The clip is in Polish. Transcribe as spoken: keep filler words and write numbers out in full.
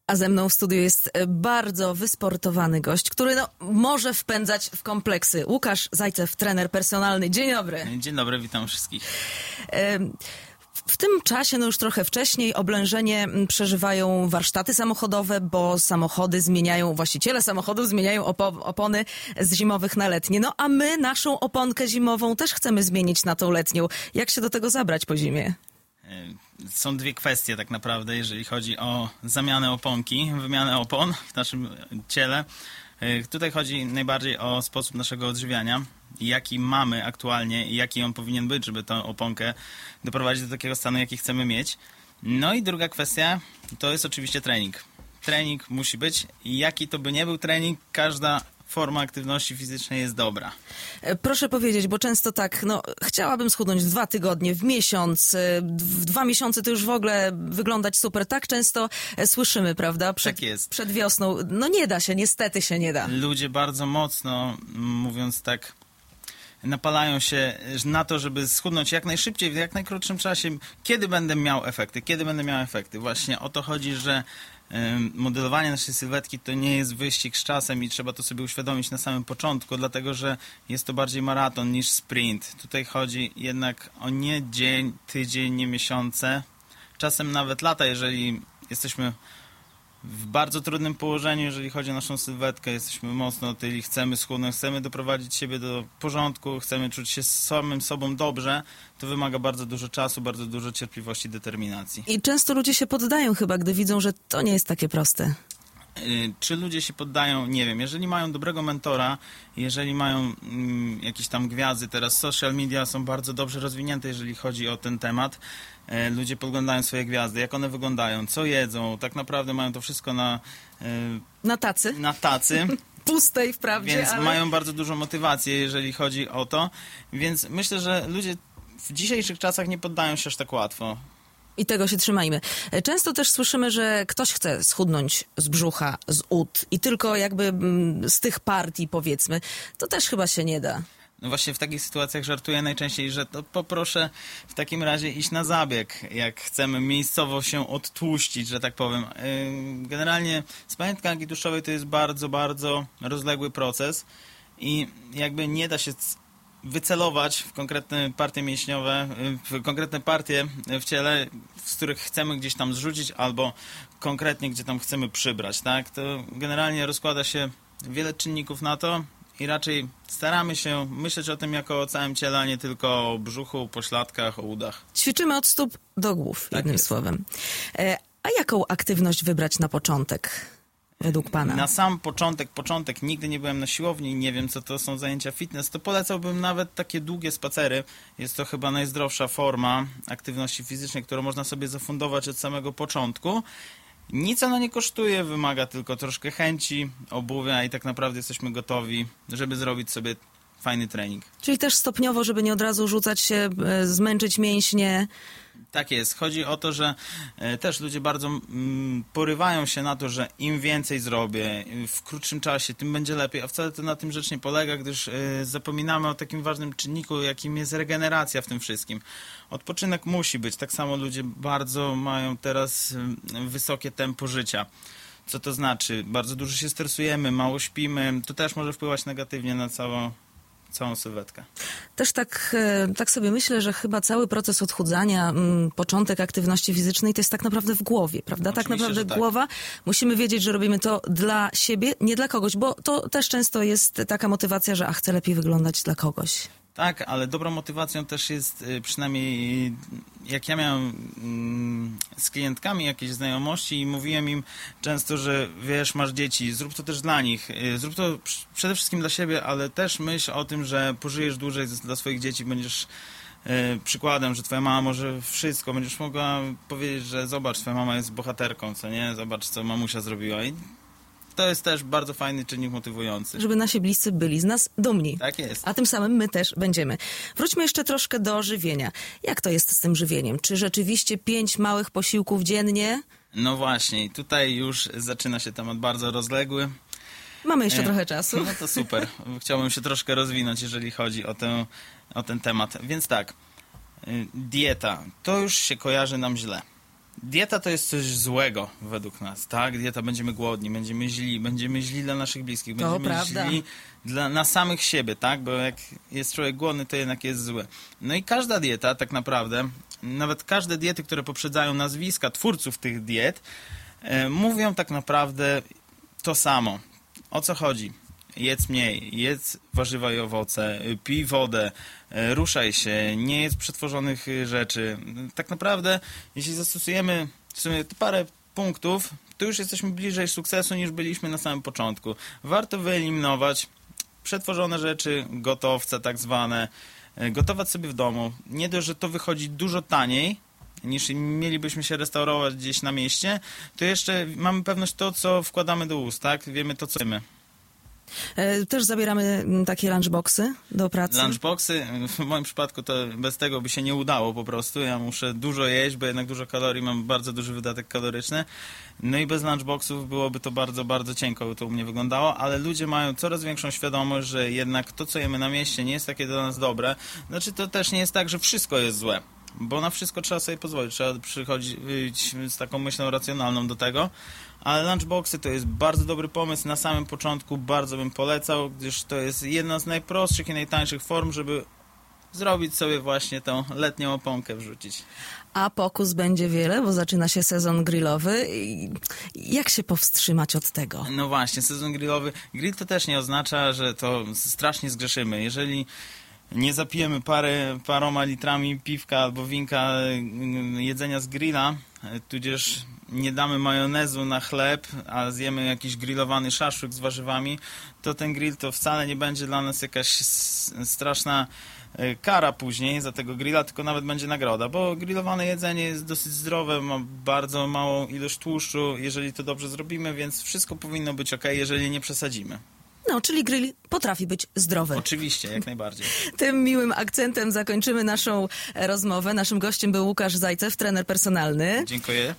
A ze mną w studiu jest bardzo wysportowany gość, który no, może wpędzać w kompleksy. Łukasz Zajcew, trener personalny. Dzień dobry. Dzień dobry, witam wszystkich. W tym czasie, no już trochę wcześniej, oblężenie przeżywają warsztaty samochodowe, bo samochody zmieniają, właściciele samochodów zmieniają opo- opony z zimowych na letnie. No a my naszą oponkę zimową też chcemy zmienić na tą letnią. Jak się do tego zabrać po zimie? Są dwie kwestie tak naprawdę, jeżeli chodzi o zamianę oponki, wymianę opon w naszym ciele. Tutaj chodzi najbardziej o sposób naszego odżywiania, jaki mamy aktualnie i jaki on powinien być, żeby tę oponkę doprowadzić do takiego stanu, jaki chcemy mieć. No i druga kwestia to jest oczywiście trening. Trening musi być i jaki to by nie był trening, każda forma aktywności fizycznej jest dobra. Proszę powiedzieć, bo często tak, no chciałabym schudnąć w dwa tygodnie, w miesiąc, w dwa miesiące to już w ogóle wyglądać super. Tak często słyszymy, prawda? Przed, tak jest. Przed wiosną. No nie da się, niestety się nie da. Ludzie bardzo mocno, mówiąc tak, napalają się na to, żeby schudnąć jak najszybciej, w jak najkrótszym czasie. Kiedy będę miał efekty? Kiedy będę miał efekty? Właśnie o to chodzi, że modelowanie naszej sylwetki to nie jest wyścig z czasem i trzeba to sobie uświadomić na samym początku, dlatego że jest to bardziej maraton niż sprint. Tutaj chodzi jednak o nie dzień, tydzień, nie miesiące, czasem nawet lata, jeżeli jesteśmy w bardzo trudnym położeniu, jeżeli chodzi o naszą sylwetkę, jesteśmy mocno otyli, chcemy schudnąć, chcemy doprowadzić siebie do porządku, chcemy czuć się z samym sobą dobrze, to wymaga bardzo dużo czasu, bardzo dużo cierpliwości, determinacji. I często ludzie się poddają chyba, gdy widzą, że to nie jest takie proste. Czy ludzie się poddają? Nie wiem. Jeżeli mają dobrego mentora, jeżeli mają mm, jakieś tam gwiazdy, teraz social media są bardzo dobrze rozwinięte, jeżeli chodzi o ten temat. E, ludzie podglądają swoje gwiazdy, jak one wyglądają, co jedzą, tak naprawdę mają to wszystko na... E, na tacy. Na tacy. Pustej wprawdzie, Więc ale... mają bardzo dużą motywację, jeżeli chodzi o to. Więc myślę, że ludzie w dzisiejszych czasach nie poddają się aż tak łatwo. I tego się trzymajmy. Często też słyszymy, że ktoś chce schudnąć z brzucha, z ud i tylko jakby z tych partii, powiedzmy, to też chyba się nie da. No właśnie w takich sytuacjach żartuję najczęściej, że to poproszę w takim razie iść na zabieg, jak chcemy miejscowo się odtłuścić, że tak powiem. Generalnie spalanie tkanki tłuszczowej to jest bardzo, bardzo rozległy proces i jakby nie da się wycelować w konkretne partie mięśniowe, w konkretne partie w ciele, z których chcemy gdzieś tam zrzucić, albo konkretnie gdzie tam chcemy przybrać, tak? To generalnie rozkłada się wiele czynników na to i raczej staramy się myśleć o tym jako o całym ciele, a nie tylko o brzuchu, pośladkach, o udach. Ćwiczymy od stóp do głów, tak jednym jest. słowem. A jaką aktywność wybrać na początek? Według pana? Na sam początek, początek, nigdy nie byłem na siłowni, nie wiem co to są zajęcia fitness, to polecałbym nawet takie długie spacery. Jest to chyba najzdrowsza forma aktywności fizycznej, którą można sobie zafundować od samego początku. Nic ona nie kosztuje, wymaga tylko troszkę chęci, obuwia i tak naprawdę jesteśmy gotowi, żeby zrobić sobie fajny trening. Czyli też stopniowo, żeby nie od razu rzucać się, zmęczyć mięśnie. Tak jest. Chodzi o to, że e, też ludzie bardzo mm, porywają się na to, że im więcej zrobię w krótszym czasie, tym będzie lepiej, a wcale to na tym rzecz nie polega, gdyż e, zapominamy o takim ważnym czynniku, jakim jest regeneracja w tym wszystkim. Odpoczynek musi być. Tak samo ludzie bardzo mają teraz e, wysokie tempo życia. Co to znaczy? Bardzo dużo się stresujemy, mało śpimy. To też może wpływać negatywnie na całą całą sylwetkę. Też tak, tak sobie myślę, że chyba cały proces odchudzania, początek aktywności fizycznej to jest tak naprawdę w głowie, prawda? Oczywiście, tak naprawdę tak. Głowa. Musimy wiedzieć, że robimy to dla siebie, nie dla kogoś, bo to też często jest taka motywacja, że a chcę lepiej wyglądać dla kogoś. Tak, ale dobrą motywacją też jest, przynajmniej jak ja miałem z klientkami jakieś znajomości i mówiłem im często, że wiesz, masz dzieci, zrób to też dla nich, zrób to przede wszystkim dla siebie, ale też myśl o tym, że pożyjesz dłużej dla swoich dzieci, będziesz przykładem, że twoja mama może wszystko, będziesz mogła powiedzieć, że zobacz, twoja mama jest bohaterką, co nie? Zobacz, co mamusia zrobiła i to jest też bardzo fajny czynnik motywujący. Żeby nasi bliscy byli z nas dumni. Tak jest. A tym samym my też będziemy. Wróćmy jeszcze troszkę do żywienia. Jak to jest z tym żywieniem? Czy rzeczywiście pięć małych posiłków dziennie? No właśnie, tutaj już zaczyna się temat bardzo rozległy. Mamy jeszcze e, trochę czasu. No to super. Chciałbym się troszkę rozwinąć, jeżeli chodzi o, tę, o ten temat. Więc tak, dieta. To już się kojarzy nam źle. Dieta to jest coś złego według nas, tak? Dieta, będziemy głodni, będziemy źli, będziemy źli dla naszych bliskich, To będziemy prawda. źli dla, na samych siebie, tak? Bo jak jest człowiek głodny, to jednak jest zły. No i każda dieta tak naprawdę, nawet każde diety, które poprzedzają nazwiska twórców tych diet, e, mówią tak naprawdę to samo. O co chodzi? Jedz mniej, jedz warzywa i owoce, pij wodę, e, ruszaj się, nie jedz przetworzonych e, rzeczy. Tak naprawdę, jeśli zastosujemy w sumie te parę punktów, to już jesteśmy bliżej sukcesu niż byliśmy na samym początku. Warto wyeliminować przetworzone rzeczy, gotowce tak zwane, e, gotować sobie w domu. Nie dość, że to wychodzi dużo taniej niż mielibyśmy się restaurować gdzieś na mieście, to jeszcze mamy pewność to, co wkładamy do ust, tak? Wiemy to, co jemy. E, Też zabieramy m, takie lunchboxy do pracy. Lunchboxy, w moim przypadku to bez tego by się nie udało po prostu. Ja muszę dużo jeść, bo jednak dużo kalorii, mam bardzo duży wydatek kaloryczny. No i bez lunchboxów byłoby to bardzo, bardzo cienko, by to u mnie wyglądało, ale ludzie mają coraz większą świadomość, że jednak to, co jemy na mieście, nie jest takie dla nas dobre. Znaczy to też nie jest tak, że wszystko jest złe, bo na wszystko trzeba sobie pozwolić. Trzeba przychodzić z taką myślą racjonalną do tego. Ale lunchboxy to jest bardzo dobry pomysł. Na samym początku bardzo bym polecał, gdyż to jest jedna z najprostszych i najtańszych form, żeby zrobić sobie właśnie tą letnią oponkę, wrzucić. A pokus będzie wiele, bo zaczyna się sezon grillowy. I jak się powstrzymać od tego? No właśnie, sezon grillowy. Grill to też nie oznacza, że to strasznie zgrzeszymy. Jeżeli nie zapijemy parę, paroma litrami piwka albo winka jedzenia z grilla, tudzież nie damy majonezu na chleb, a zjemy jakiś grillowany szaszłyk z warzywami, to ten grill to wcale nie będzie dla nas jakaś straszna kara później za tego grilla, tylko nawet będzie nagroda, bo grillowane jedzenie jest dosyć zdrowe, ma bardzo małą ilość tłuszczu, jeżeli to dobrze zrobimy, więc wszystko powinno być ok, jeżeli nie przesadzimy. No, czyli grill potrafi być zdrowy. Oczywiście, jak najbardziej. Tym miłym akcentem zakończymy naszą rozmowę. Naszym gościem był Łukasz Zajcew, trener personalny. Dziękuję.